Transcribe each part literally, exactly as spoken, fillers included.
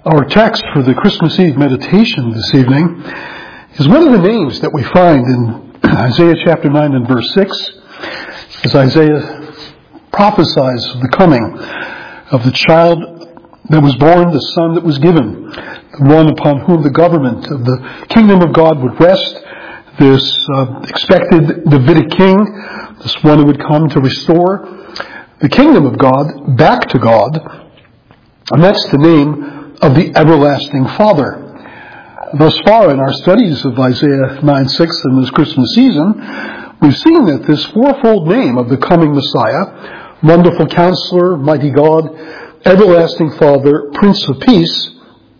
Our text for the Christmas Eve meditation this evening is one of the names that we find in Isaiah chapter nine and verse six, as Isaiah prophesies of the coming of the child that was born, the son that was given, the one upon whom the government of the kingdom of God would rest, this uh, expected Davidic king, this one who would come to restore the kingdom of God back to God, and that's the name of the everlasting Father. Thus far in our studies of Isaiah nine six in this Christmas season, we've seen that this fourfold name of the coming Messiah, Wonderful Counselor, Mighty God, Everlasting Father, Prince of Peace,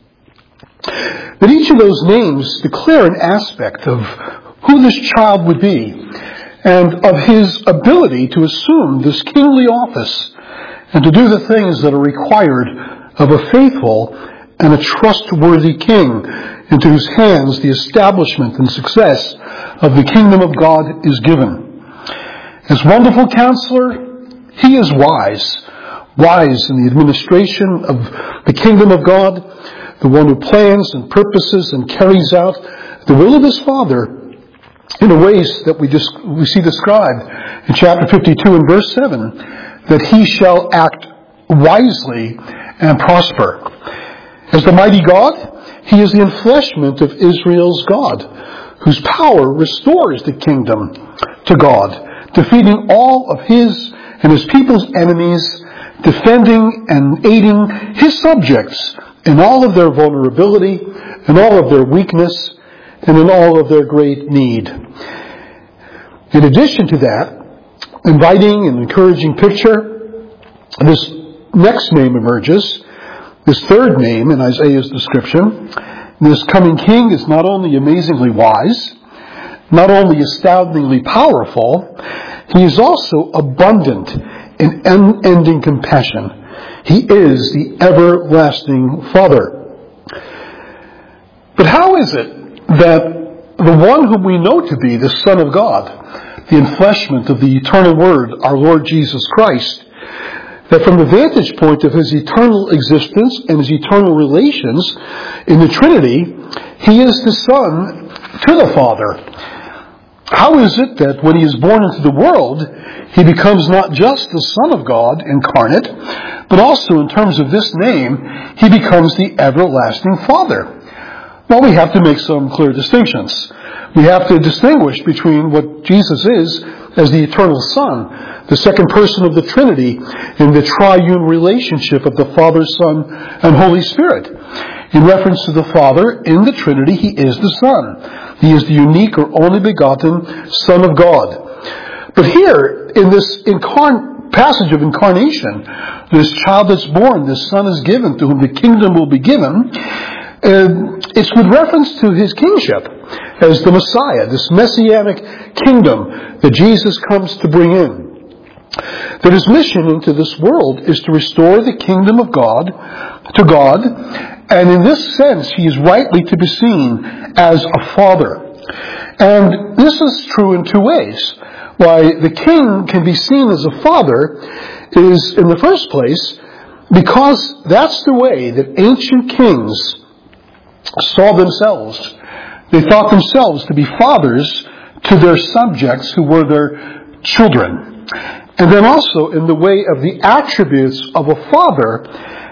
that each of those names declare an aspect of who this child would be and of his ability to assume this kingly office and to do the things that are required of a faithful and a trustworthy king into whose hands the establishment and success of the kingdom of God is given. As Wonderful Counselor, he is wise, wise in the administration of the kingdom of God, the one who plans and purposes and carries out the will of his Father in the ways that we just we see described in chapter fifty-two and verse seven, that he shall act wisely and prosper. As the mighty God, he is the enfleshment of Israel's God, whose power restores the kingdom to God, defeating all of his and his people's enemies, defending and aiding his subjects in all of their vulnerability, in all of their weakness, and in all of their great need. In addition to that, inviting and encouraging picture, this next name emerges, this third name in Isaiah's description. This coming king is not only amazingly wise, not only astoundingly powerful, he is also abundant in unending compassion. He is the everlasting Father. But how is it that the one whom we know to be the Son of God, the enfleshment of the eternal Word, our Lord Jesus Christ, that from the vantage point of his eternal existence and his eternal relations in the Trinity, he is the Son to the Father? How is it that when he is born into the world, he becomes not just the Son of God incarnate, but also in terms of this name, he becomes the everlasting Father? Well, we have to make some clear distinctions. We have to distinguish between what Jesus is as the eternal Son, the second person of the Trinity in the triune relationship of the Father, Son, and Holy Spirit. In reference to the Father, in the Trinity, he is the Son. He is the unique or only begotten Son of God. But here, in this incarn- passage of incarnation, this child that's born, this Son is given, to whom the kingdom will be given, uh, it's with reference to his kingship as the Messiah, this messianic kingdom that Jesus comes to bring in. That his mission into this world is to restore the kingdom of God to God, and in this sense he is rightly to be seen as a father. And this is true in two ways. Why the king can be seen as a father is, in the first place, because that's the way that ancient kings saw themselves. They thought themselves to be fathers to their subjects who were their children. And then also in the way of the attributes of a father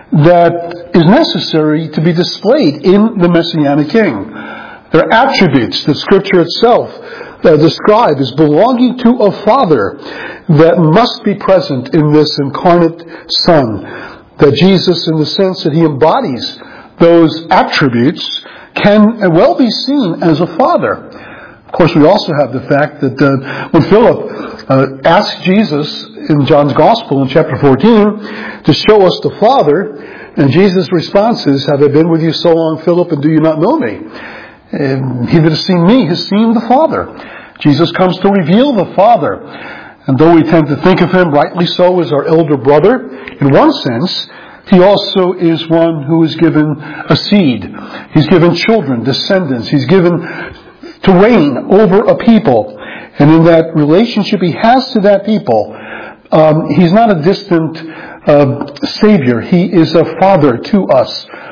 that is necessary to be displayed in the Messianic King. There are attributes that Scripture itself uh, describes as belonging to a father that must be present in this incarnate Son. That Jesus, in the sense that he embodies those attributes, can well be seen as a father. Of course, we also have the fact that uh, when Philip uh, asked Jesus in John's Gospel in chapter fourteen to show us the Father, and Jesus' response is, "Have I been with you so long, Philip, and do you not know me? And he that has seen me has seen the Father." Jesus comes to reveal the Father. And though we tend to think of him, rightly so, as our elder brother, in one sense, he also is one who is given a seed. He's given children, descendants. He's given to reign over a people. And in that relationship he has to that people, um, he's not a distant uh, Savior. He is a Father to us,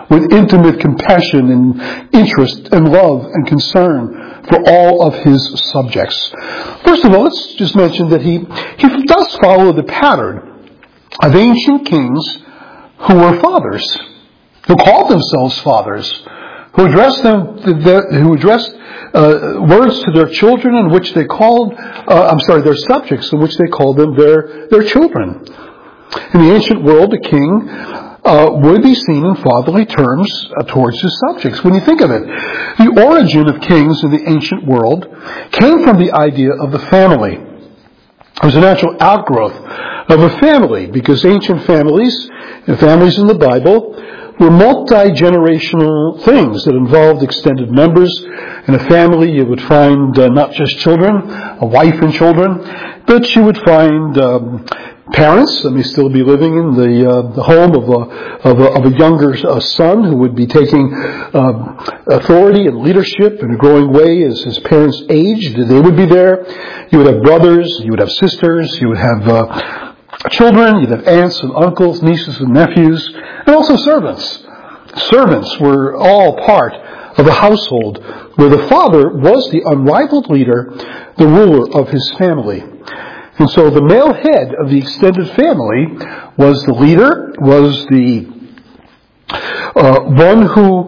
with intimate compassion and interest and love and concern for all of his subjects. First of all, let's just mention that he, he does follow the pattern of ancient kings who were fathers, who called themselves fathers, who addressed them, who addressed uh, words to their children in which they called, uh, I'm sorry, their subjects in which they called them their their children. In the ancient world, a king uh, would be seen in fatherly terms uh, towards his subjects. When you think of it, the origin of kings in the ancient world came from the idea of the family. It was a natural outgrowth of a family, because ancient families, and families in the Bible, were multi-generational things that involved extended members. In a family, you would find uh, not just children, a wife and children, but you would find um, parents that may still be living in the uh, the home of a of a, of a younger uh, son who would be taking um, authority and leadership in a growing way as his parents aged. They would be there. You would have brothers. You would have sisters. You would have uh, children. You'd have aunts and uncles, nieces and nephews, and also servants. Servants were all part of a household where the father was the unrivaled leader, the ruler of his family. And so the male head of the extended family was the leader, was the uh, one who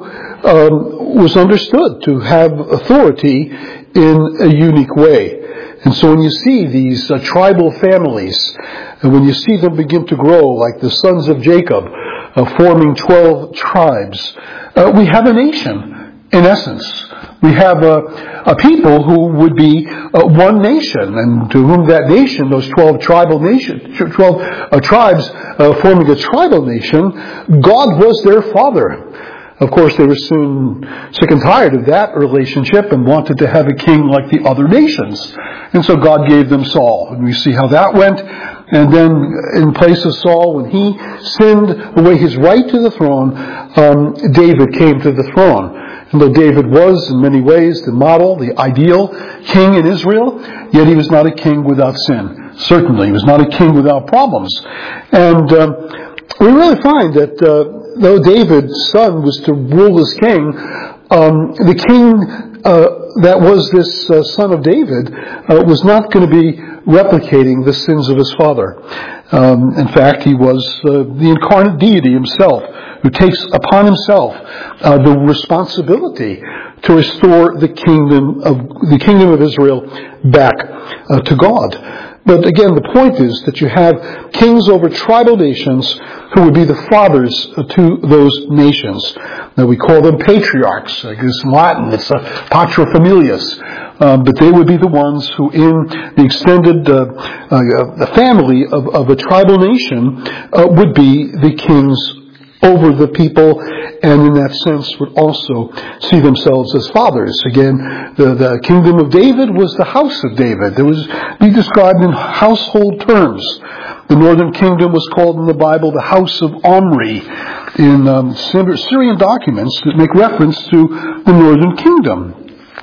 um, was understood to have authority in a unique way. And so when you see these uh, tribal families, and when you see them begin to grow like the sons of Jacob, uh, forming twelve tribes, uh, we have a nation, in essence. We have a, a people who would be uh, one nation, and to whom that nation, those twelve tribal nation, twelve uh, tribes uh, forming a tribal nation, God was their father. Of course, they were soon sick and tired of that relationship and wanted to have a king like the other nations. And so God gave them Saul. And we see how that went. And then in place of Saul, when he sinned away his right to the throne, um, David came to the throne. And though David was, in many ways, the model, the ideal king in Israel, yet he was not a king without sin. Certainly, he was not a king without problems. And um, we really find that uh, though David's son was to rule as king, um, the king uh, that was this uh, son of David uh, was not going to be replicating the sins of his father. Um, in fact, he was uh, the incarnate deity himself, who takes upon himself uh, the responsibility to restore the kingdom of the kingdom of Israel back uh, to God. But again, the point is that you have kings over tribal nations who would be the fathers to those nations. Now we call them patriarchs. I guess in Latin it's a paterfamilias. Um, but they would be the ones who in the extended uh, uh, the family of, of a tribal nation uh, would be the kings over the people, and in that sense would also see themselves as fathers. Again, the, the kingdom of David was the house of David. It was be described in household terms. The northern kingdom was called in the Bible the house of Omri in um, Syrian documents that make reference to the northern kingdom.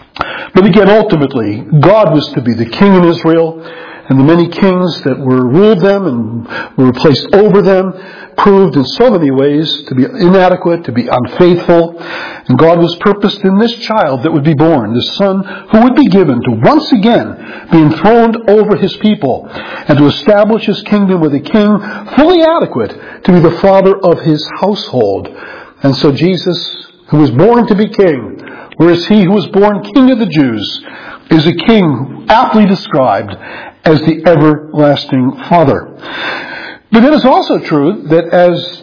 But again, ultimately, God was to be the king in Israel, and the many kings that were ruled them and were placed over them proved in so many ways to be inadequate, to be unfaithful. And God was purposed in this child that would be born, this son who would be given to once again be enthroned over his people and to establish his kingdom with a king fully adequate to be the father of his household. And so Jesus, who was born to be king, whereas he who was born king of the Jews is a king aptly described as the everlasting Father. But it is also true that as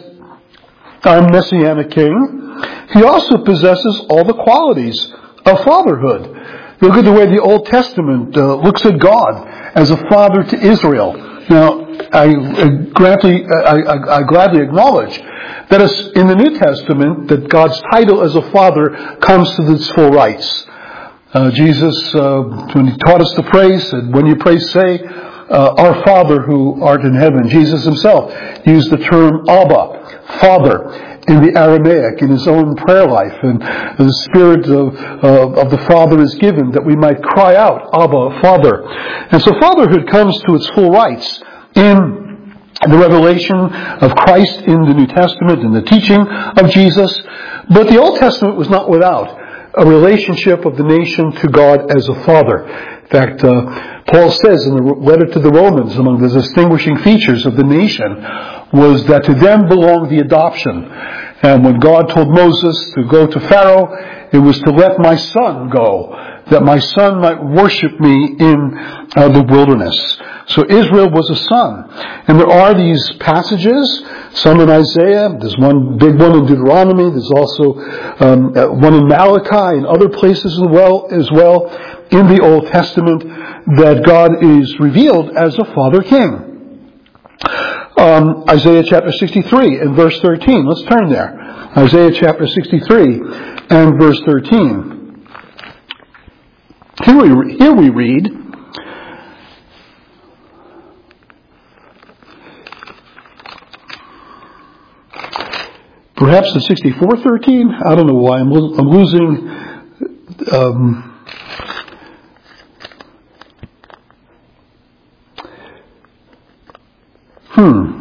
our Messianic King, he also possesses all the qualities of fatherhood. Look at the way the Old Testament uh, looks at God as a father to Israel. Now, I, I, gladly, I, I, I gladly acknowledge that it's in the New Testament that God's title as a father comes to its full rights. Uh, Jesus, uh, when he taught us to pray, said, when you pray, say, uh, our Father who art in heaven. Jesus himself used the term Abba, Father, in the Aramaic, in his own prayer life. And the Spirit of, uh, of the Father is given that we might cry out, Abba, Father. And so fatherhood comes to its full rights in the revelation of Christ in the New Testament and the teaching of Jesus. But the Old Testament was not without a relationship of the nation to God as a father. In fact, uh, Paul says in the letter to the Romans, among the distinguishing features of the nation was that to them belonged the adoption. And when God told Moses to go to Pharaoh, it was to let my son go, that my son might worship me in uh, the wilderness. So Israel was a son. And there are these passages, some in Isaiah, there's one big one in Deuteronomy, there's also um, one in Malachi and other places as well, as well in the Old Testament, that God is revealed as a father king. Um, Isaiah chapter sixty-three and verse thirteen. Let's turn there. Isaiah chapter sixty-three and verse thirteen. Here we, here we read, perhaps the sixty-four thirteen? I don't know why. I'm, lo- I'm losing... Um, Hmm.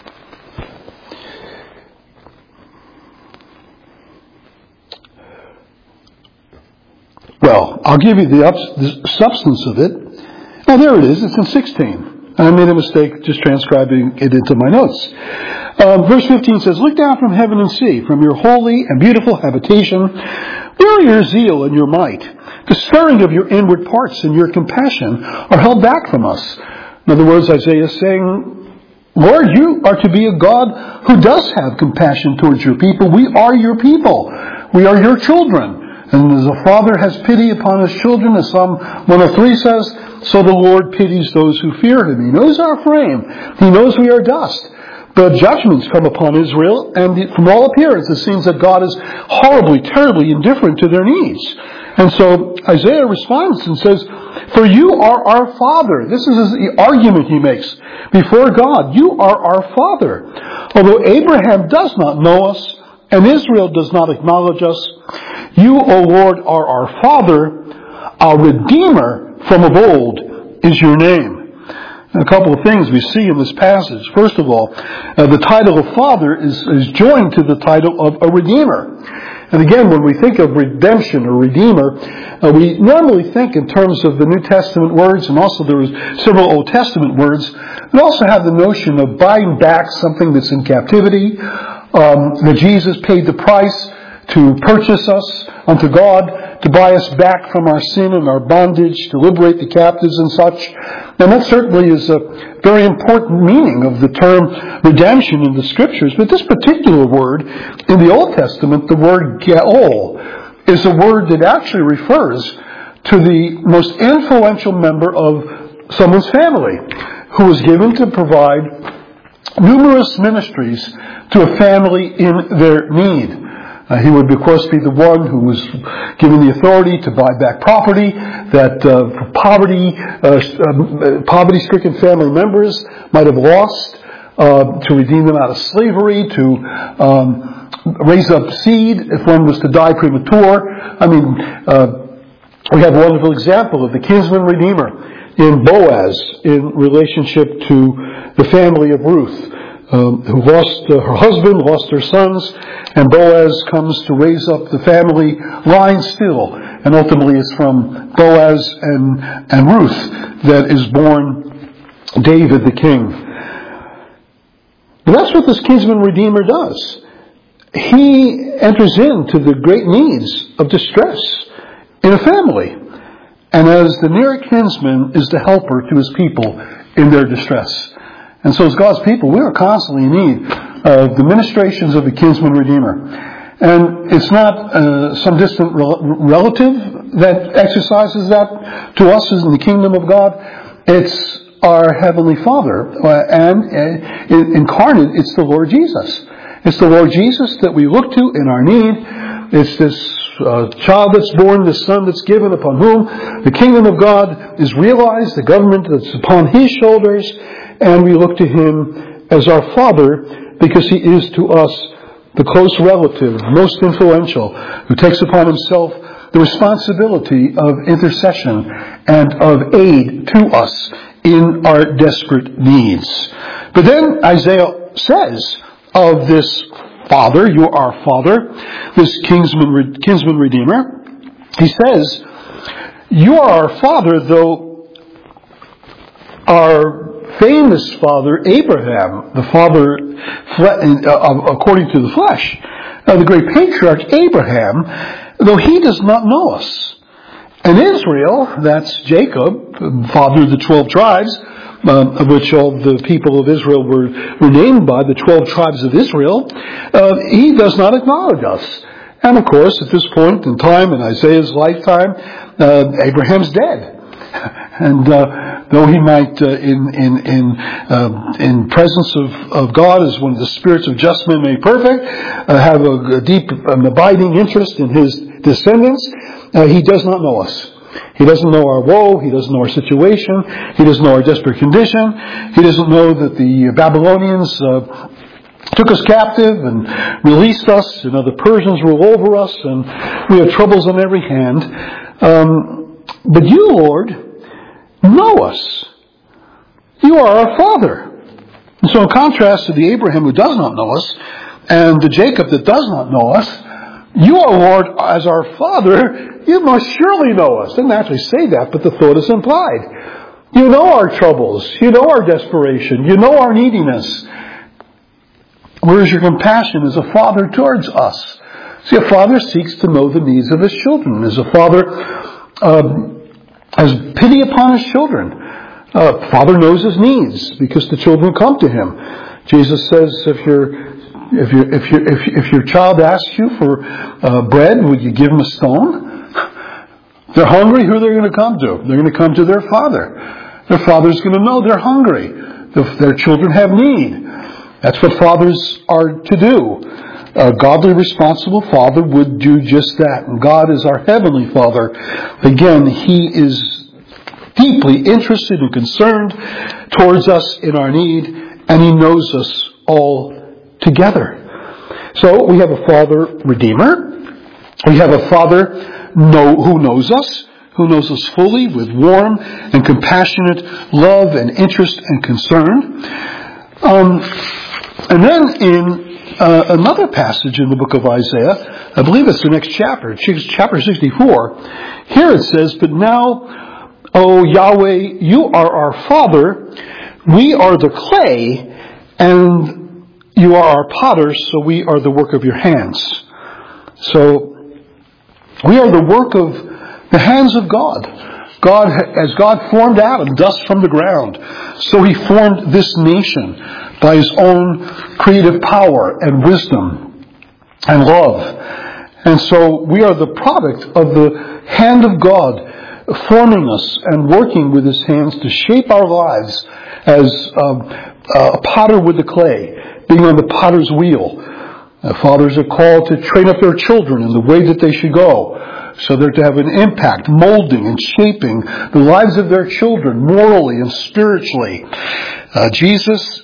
Well, I'll give you the, ups, the substance of it. Oh, there it is. It's in sixteen. I made a mistake just transcribing it into my notes. Um, verse fifteen says, "Look down from heaven and see, from your holy and beautiful habitation, where are your zeal and your might? The stirring of your inward parts and your compassion are held back from us." In other words, Isaiah is saying, Lord, you are to be a God who does have compassion towards your people. We are your people. We are your children. And as a father has pity upon his children, as Psalm one oh three says, so the Lord pities those who fear him. He knows our frame. He knows we are dust. The judgments come upon Israel, and from all appearance it seems that God is horribly, terribly indifferent to their needs. And so Isaiah responds and says, "For you are our Father." This is the argument he makes before God. You are our Father. Although Abraham does not know us, and Israel does not acknowledge us, you, O Lord, are our Father. Our Redeemer from of old is your name. A couple of things we see in this passage. First of all, uh, the title of Father is, is joined to the title of a Redeemer. And again, when we think of redemption or Redeemer, uh, we normally think in terms of the New Testament words, and also there are several Old Testament words. We also have the notion of buying back something that's in captivity, um, that Jesus paid the price to purchase us unto God, to buy us back from our sin and our bondage, to liberate the captives and such. And that certainly is a very important meaning of the term redemption in the Scriptures. But this particular word in the Old Testament, the word Geol, is a word that actually refers to the most influential member of someone's family, who was given to provide numerous ministries to a family in their need. Uh, he would, of course, be the one who was given the authority to buy back property that uh, for poverty, uh, um, poverty-stricken family members might have lost, uh, to redeem them out of slavery, to um, raise up seed if one was to die premature. I mean, uh, we have a wonderful example of the kinsman redeemer in Boaz in relationship to the family of Ruth. Um, who lost uh, her husband, lost her sons, and Boaz comes to raise up the family line still. And ultimately it's from Boaz and, and Ruth that is born David the king. But that's what this kinsman redeemer does. He enters into the great needs of distress in a family. And as the near kinsman is the helper to his people in their distress. And so as God's people, we are constantly in need of the ministrations of the kinsman redeemer. And it's not uh, some distant rel- relative that exercises that to us as in the kingdom of God. It's our Heavenly Father. Uh, and uh, incarnate, it's the Lord Jesus. It's the Lord Jesus that we look to in our need. It's this uh, child that's born, the son that's given, upon whom the kingdom of God is realized, the government that's upon his shoulders. And we look to him as our Father because he is to us the close relative, most influential, who takes upon himself the responsibility of intercession and of aid to us in our desperate needs. But then Isaiah says of this Father, you are our Father, this kinsman, kinsman Redeemer, he says, you are our Father, though our famous father Abraham, the father according to the flesh, the great patriarch Abraham, though he does not know us. And Israel, that's Jacob, father of the twelve tribes, um, of which all the people of Israel were, were named by, the twelve tribes of Israel, uh, he does not acknowledge us. And of course, at this point in time, in Isaiah's lifetime, uh, Abraham's dead. And uh, though he might, uh, in in in uh, in presence of, of God, as one of the spirits of just men made perfect, uh, have a, a deep, um, abiding interest in his descendants, uh, he does not know us. He doesn't know our woe. He doesn't know our situation. He doesn't know our desperate condition. He doesn't know that the Babylonians uh, took us captive and released us. You know, the Persians rule over us, and we have troubles on every hand. Um, but you, Lord, know us. You are our Father. And so in contrast to the Abraham who does not know us and the Jacob that does not know us, you are, Lord, as our Father, you must surely know us. Didn't actually say that, but the thought is implied. You know our troubles. You know our desperation. You know our neediness. Where is your compassion as a father towards us? See, a father seeks to know the needs of his children. As a father um, has pity upon his children. Uh, father knows his needs because the children come to him. Jesus says, if your if your if your if, if your child asks you for uh, bread, would you give him a stone? If they're hungry, who are they going to come to? They're going to come to their father. Their father's going to know they're hungry. Their children have need. That's what fathers are to do. A godly, responsible father would do just that. And God is our heavenly Father. Again, He is deeply interested and concerned towards us in our need, and He knows us all together. So we have a Father Redeemer. We have a Father know, who knows us, who knows us fully with warm and compassionate love and interest and concern. Um, and then in uh, another passage in the book of Isaiah, I believe it's the next chapter, chapter sixty-four, here it says, "But now, O Yahweh, you are our Father, we are the clay, and you are our potter, so we are the work of your hands." So, we are the work of the hands of God. God, as God formed Adam, dust from the ground, so He formed this nation by His own creative power and wisdom and love. And so we are the product of the hand of God forming us and working with His hands to shape our lives as um, a potter with the clay, being on the potter's wheel. Uh, fathers are called to train up their children in the way that they should go, so they're to have an impact, molding and shaping the lives of their children morally and spiritually. Uh, Jesus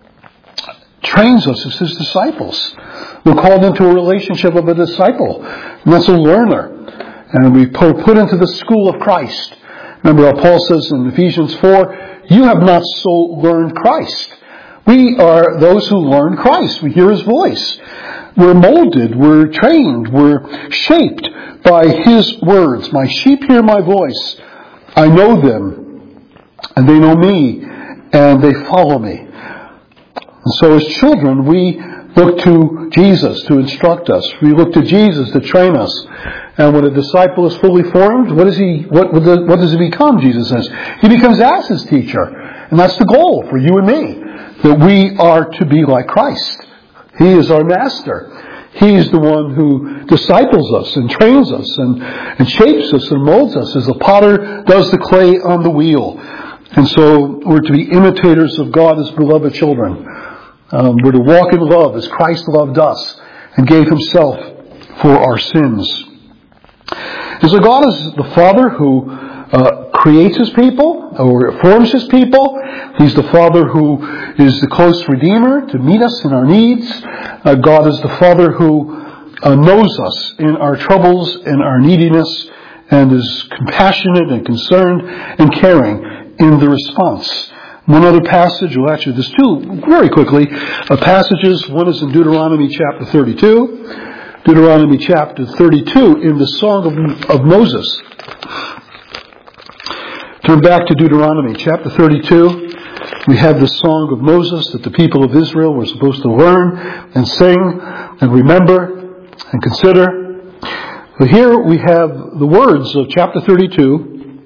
trains us as His disciples. We're called into a relationship of a disciple, and that's a learner. And we put, put into the school of Christ. Remember how Paul says in Ephesians four, "You have not so learned Christ." We are those who learn Christ. We hear His voice. We're molded, we're trained, we're shaped by His words. "My sheep hear my voice. I know them, and they know me, and they follow me." And so as children, we look to Jesus to instruct us. We look to Jesus to train us. And when a disciple is fully formed, what, is he, what, what, does, what does he become, Jesus says? He becomes as His teacher. And that's the goal for you and me, that we are to be like Christ. He is our master. He is the one who disciples us and trains us and, and shapes us and molds us as the potter does the clay on the wheel. And so we're to be imitators of God as beloved children. Um, we're to walk in love as Christ loved us and gave Himself for our sins. And so God is the Father who uh, creates His people, or forms His people. He's the Father who is the close Redeemer to meet us in our needs. Uh, God is the Father who uh, knows us in our troubles and our neediness, and is compassionate and concerned and caring in the response. One other passage, well actually there's two, very quickly, uh, passages. One is in Deuteronomy chapter thirty-two. Deuteronomy chapter thirty-two in the Song of, of Moses. Turn back to Deuteronomy chapter thirty-two. We have the Song of Moses that the people of Israel were supposed to learn and sing and remember and consider. So here we have the words of chapter thirty-two.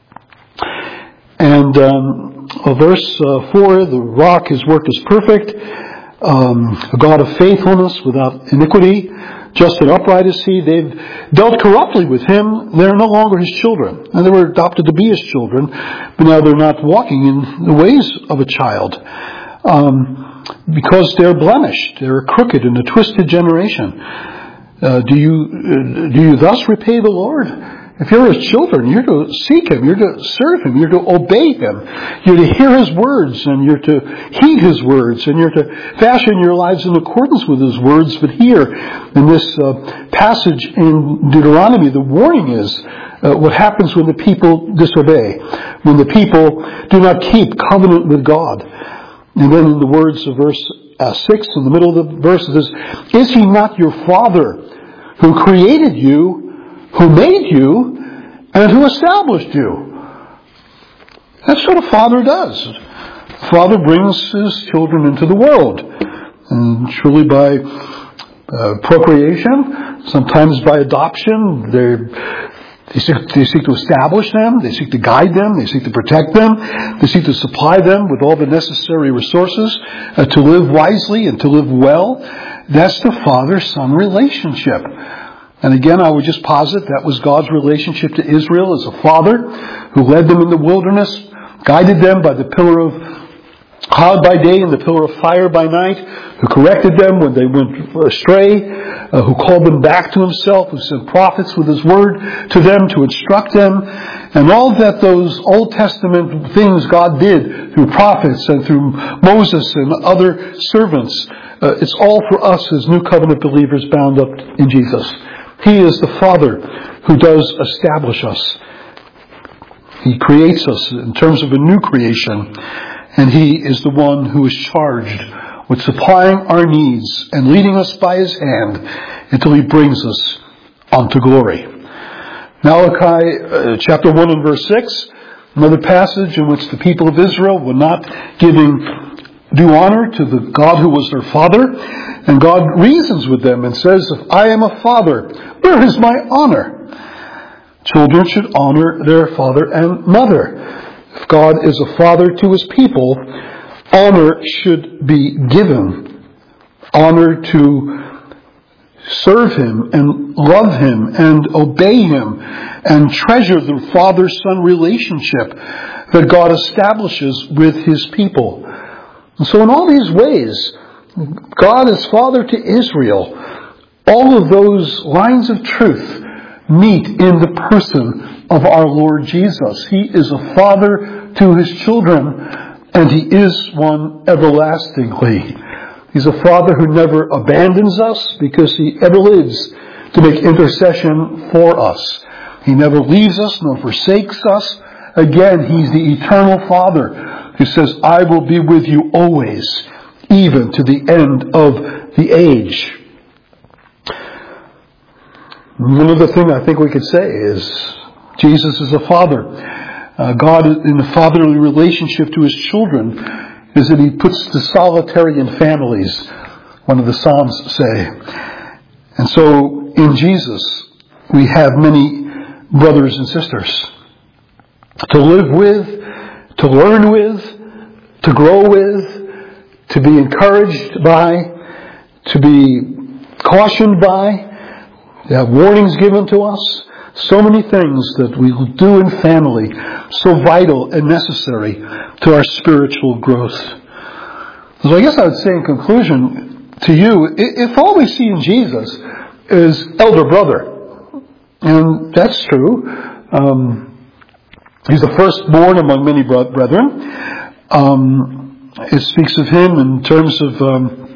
And um, verse uh, four, the rock, his work is perfect. Um, a God of faithfulness without iniquity. Just and upright is he. They've dealt corruptly with him. They're no longer his children. And they were adopted to be his children, but now they're not walking in the ways of a child. Um, because they're blemished. They're a crooked and a twisted generation. Uh, do you, uh, do you thus repay the Lord? If you're his children, you're to seek him, you're to serve him, you're to obey him, you're to hear his words, and you're to heed his words, and you're to fashion your lives in accordance with his words. But here, in this uh, passage in Deuteronomy, the warning is uh, what happens when the people disobey, when the people do not keep covenant with God. And then in the words of verse uh, six, in the middle of the verse, it says, "Is he not your father who created you, who made you, and who established you?" That's what a father does. A father brings his children into the world. And truly by uh, procreation, sometimes by adoption, they seek, they seek to establish them, they seek to guide them, they seek to protect them, they seek to supply them with all the necessary resources uh, to live wisely and to live well. That's the father-son relationship. And again, I would just posit that was God's relationship to Israel as a father who led them in the wilderness, guided them by the pillar of cloud by day and the pillar of fire by night, who corrected them when they went astray, uh, who called them back to himself, who sent prophets with his word to them to instruct them, and all that those Old Testament things God did through prophets and through Moses and other servants. Uh, it's all for us as New Covenant believers bound up in Jesus. He is the Father who does establish us. He creates us in terms of a new creation. And He is the one who is charged with supplying our needs and leading us by His hand until He brings us unto glory. Malachi uh, chapter one and verse six, another passage in which the people of Israel were not giving due honor to the God who was their father. And God reasons with them and says, "If I am a father, where is my honor?" Children should honor their father and mother. If God is a father to His people, honor should be given. Honor to serve Him and love Him and obey Him and treasure the father-son relationship that God establishes with His people. And so in all these ways, God is Father to Israel. All of those lines of truth meet in the person of our Lord Jesus. He is a Father to His children, and He is one everlastingly. He's a Father who never abandons us because He ever lives to make intercession for us. He never leaves us nor forsakes us. Again, He's the eternal Father who says, "I will be with you always, even to the end of the age." One other thing I think we could say is Jesus is a father. Uh, God in a fatherly relationship to His children is that He puts the solitary in families, one of the Psalms say. And so in Jesus we have many brothers and sisters to live with, to learn with, to grow with, to be encouraged by, to be cautioned by, to have warnings given to us. So many things that we do in family, so vital and necessary to our spiritual growth. So I guess I would say in conclusion to you, if all we see in Jesus is elder brother, and that's true, um, He's the firstborn among many brethren. Um, it speaks of Him in terms of um,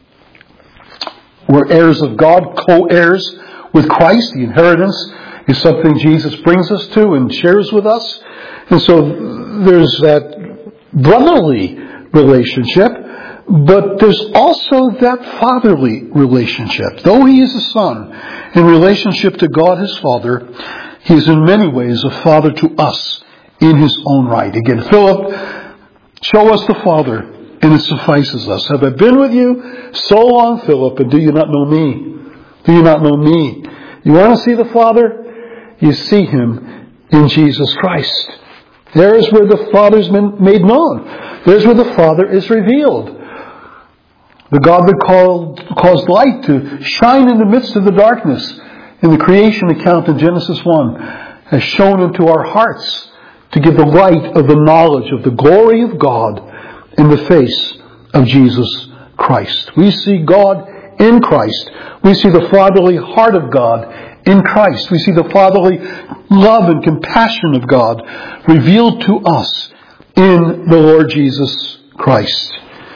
we're heirs of God, co-heirs with Christ. The inheritance is something Jesus brings us to and shares with us. And so there's that brotherly relationship, but there's also that fatherly relationship. Though he is a son, in relationship to God his Father, he is in many ways a father to us in his own right. Again, Philip, show us the Father, and it suffices us. Have I been with you so long, Philip, and do you not know me? Do you not know me? You want to see the Father? You see him in Jesus Christ. There is where the Father's been made known. There's where the Father is revealed. The God that called, caused light to shine in the midst of the darkness in the creation account in Genesis one has shone into our hearts to give the light of the knowledge of the glory of God in the face of Jesus Christ. We see God in Christ. We see the fatherly heart of God in Christ. We see the fatherly love and compassion of God revealed to us in the Lord Jesus Christ.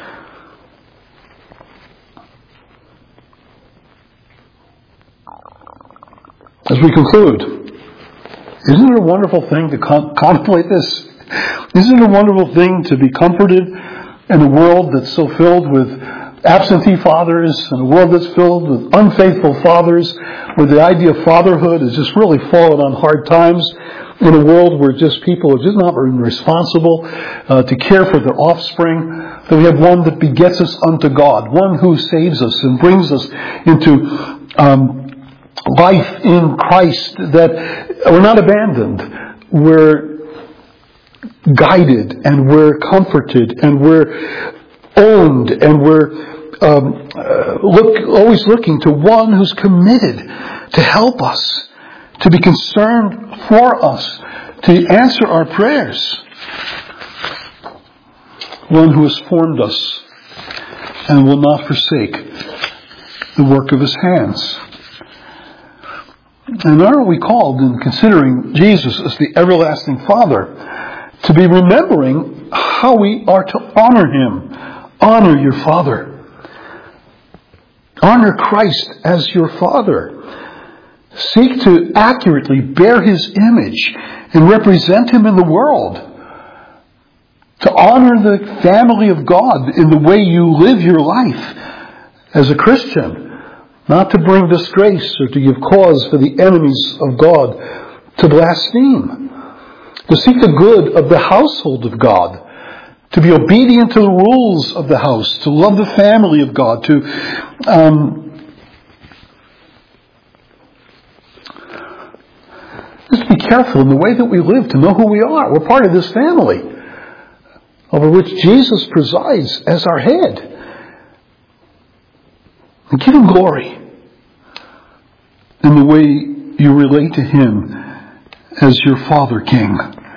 As we conclude, isn't it a wonderful thing to con- contemplate this? Isn't it a wonderful thing to be comforted in a world that's so filled with absentee fathers, in a world that's filled with unfaithful fathers, where the idea of fatherhood has just really fallen on hard times, in a world where just people are just not responsible uh, to care for their offspring, that we have one that begets us unto God, one who saves us and brings us into um, life in Christ, that we're not abandoned. We're guided and we're comforted and we're owned and we're um, uh, look, always looking to one who's committed to help us, to be concerned for us, to answer our prayers. One who has formed us and will not forsake the work of his hands. And aren't we called, in considering Jesus as the everlasting Father, to be remembering how we are to honor him? Honor your Father. Honor Christ as your Father. Seek to accurately bear his image and represent him in the world. To honor the family of God in the way you live your life as a Christian. Not to bring disgrace or to give cause for the enemies of God to blaspheme. To seek the good of the household of God. To be obedient to the rules of the house. To love the family of God. To um, just be careful in the way that we live to know who we are. We're part of this family over which Jesus presides as our head. And give him glory in the way you relate to him as your Father King.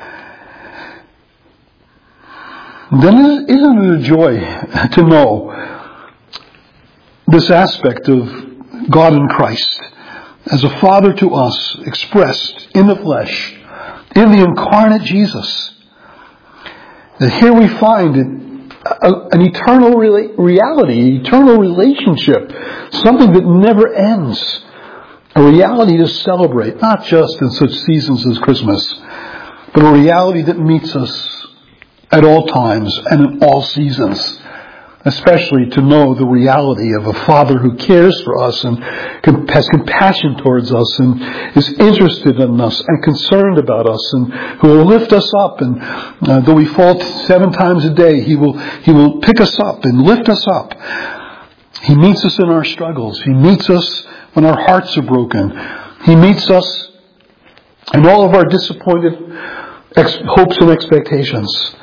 And then isn't it a joy to know this aspect of God in Christ as a Father to us, expressed in the flesh, in the incarnate Jesus. That here we find it an eternal reality, eternal relationship, something that never ends. A reality to celebrate, not just in such seasons as Christmas, but a reality that meets us at all times and in all seasons. Especially to know the reality of a Father who cares for us and has compassion towards us and is interested in us and concerned about us and who will lift us up. And uh, though we fall seven times a day, He will He will pick us up and lift us up. He meets us in our struggles. He meets us when our hearts are broken. He meets us in all of our disappointed ex- hopes and expectations.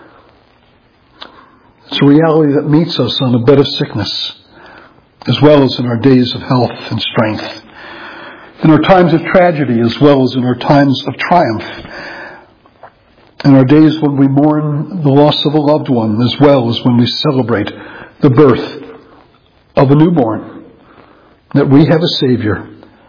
It's a reality that meets us on a bed of sickness, as well as in our days of health and strength. In our times of tragedy, as well as in our times of triumph. In our days when we mourn the loss of a loved one, as well as when we celebrate the birth of a newborn. That we have a Savior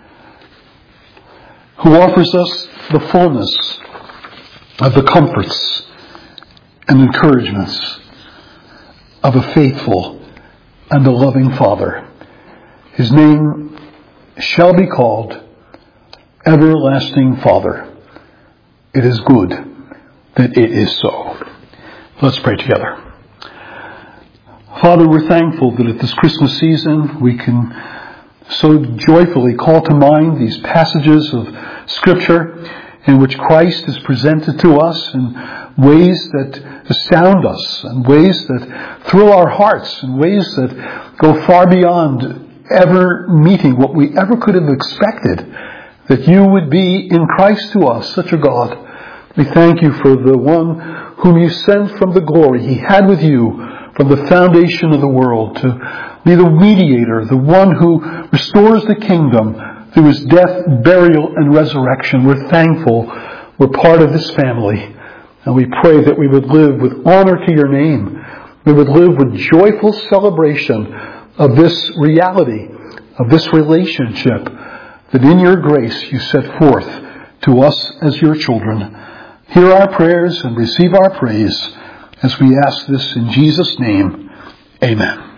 who offers us the fullness of the comforts and encouragements of a faithful and a loving Father. His name shall be called Everlasting Father. It is good that it is so. Let's pray together. Father, we're thankful that at this Christmas season we can so joyfully call to mind these passages of Scripture in which Christ is presented to us in ways that astound us, and ways that thrill our hearts, and ways that go far beyond ever meeting what we ever could have expected, that you would be in Christ to us, such a God. We thank you for the one whom you sent from the glory he had with you from the foundation of the world to be the mediator, the one who restores the kingdom through his death, burial, and resurrection. We're thankful we're part of this family. And we pray that we would live with honor to your name. We would live with joyful celebration of this reality, of this relationship that in your grace you set forth to us as your children. Hear our prayers and receive our praise as we ask this in Jesus' name. Amen.